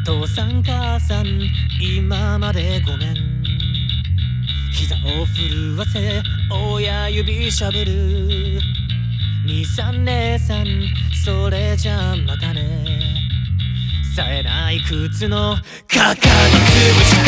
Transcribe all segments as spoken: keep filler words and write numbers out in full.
父さん母さん今までごめん。膝を震わせ親指しゃぶる。兄さん姉さんそれじゃまたね。冴えない靴のかかりつぶした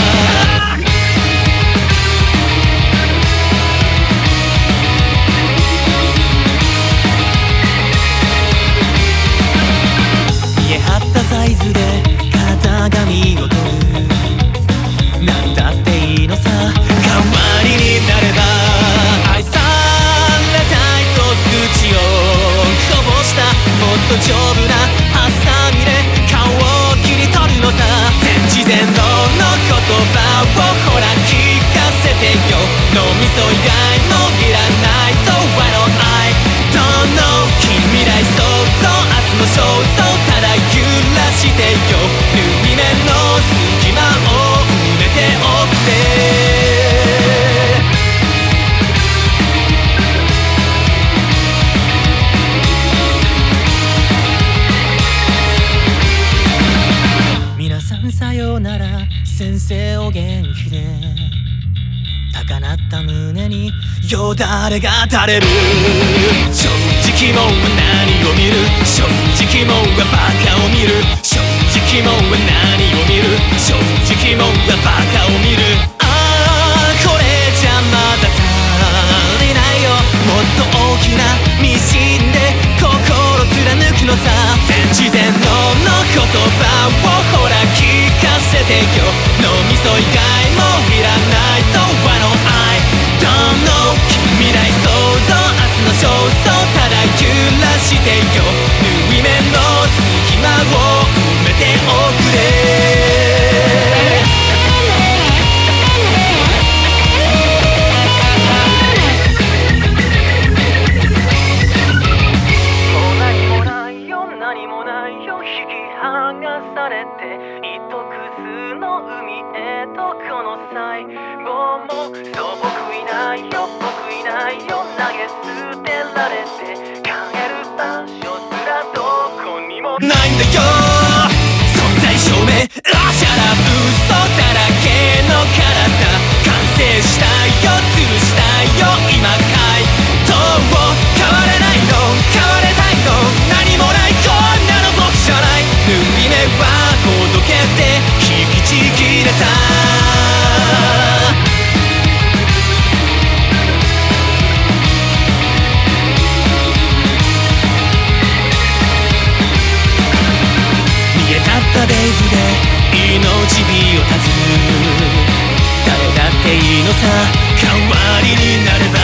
見え張ったサイズで型紙を取る。なんだっていいのさ代わりになれば。愛されたいと口をこぼしたもっと丈夫なハサミで顔を切り取るのさ。全知全能の言葉をほら聞かせてよ。脳みそ以外のいらないとはの I don't know 近未来想像明日の肖像ただ揺らしてよ。縫い目の隙間を埋めておくれ。皆さんさようなら先生お元気で。高鳴った胸によだれが垂れる。正直もんは何を見る。正直もんはバカを見る。正直もんは何を見る。正直もんはバカを見る。ああこれじゃまだ足りないよ。もっと大きなミシンで心貫くのさ。全知全能の言葉をほら聞かせてよ。脳みそ以外もいらないとはの I don't know 近未来想像明日の肖像ただ揺らしてよ。縫い目の隙間を埋めておくれ。もう何もないよ何もないよ引き剥がされて糸くずの海へとこの細胞もそう僕いないよ僕いないよ投げ捨てられて帰る場所すらどこにもないんだよ。存在証明あしゃら嘘だらけの体完成したよ吊るしたよ今回どう変われないの変われたいの何もないこんなの僕じゃない。縫い目はほどけて引きちぎれた。逃げたったデイズで命火を断つ。誰だっていいのさ代わりになれば。